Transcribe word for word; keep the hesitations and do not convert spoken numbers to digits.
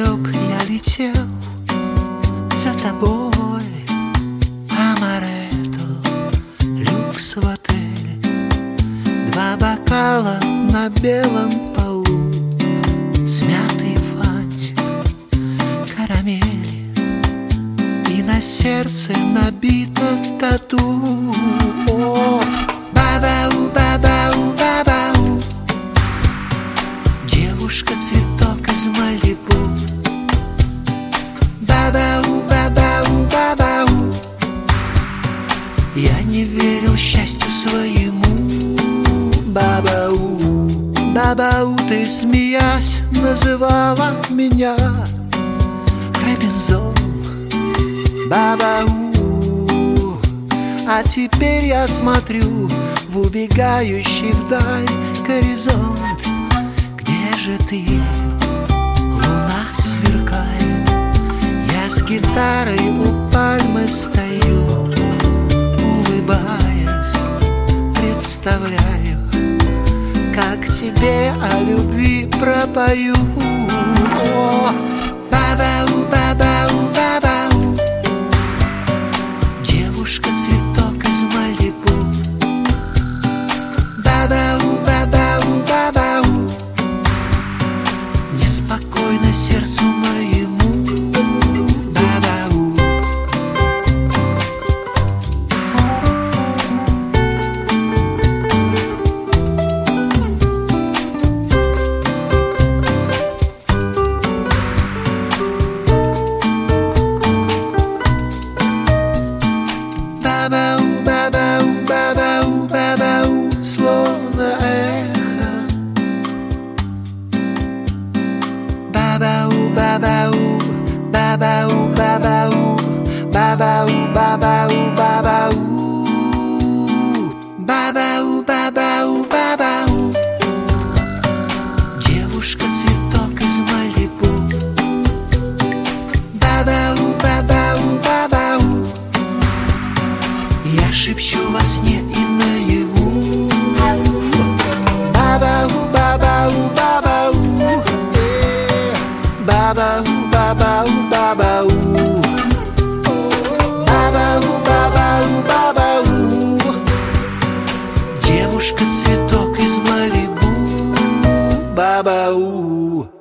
далек я летел за тобой, амаретто, люкс в отеле, два бокала на белом полу, смятый фантик, карамели, и на сердце набито тату. О, бабау, бабау, бабау, девушка-цветок из Малибу. Бабау, бабау, бабау, я не верил счастью своему. Бабау, бабау, ты, смеясь, называла меня Робинзон. Бабау, а теперь я смотрю в убегающий вдаль горизонт. Где же ты? Луна сверкает, я с гитарой у пальмы стою, улыбаясь, представляю, как тебе о любви пропою. О, бабау, бабау, бабау, девушка-цветок из Малибу. Бабау, бабау, бабау, неспокойно сердцу моему. Бабау. Бабау, бабау, бабау, бабау, словно эхо. Бабау, бабау, бабау, бабау, бабау, бабау, бабау. Бабау, бабау, бабау, девушка-цветок из Малибу. Бабау, бабау, бабау, я шепчу во сне и наяву. Бабау, бабау, бабау, э, бабау, бабау, бабау, бабау, бабау, бабау, девушка-цветок из Малибу. Бабау.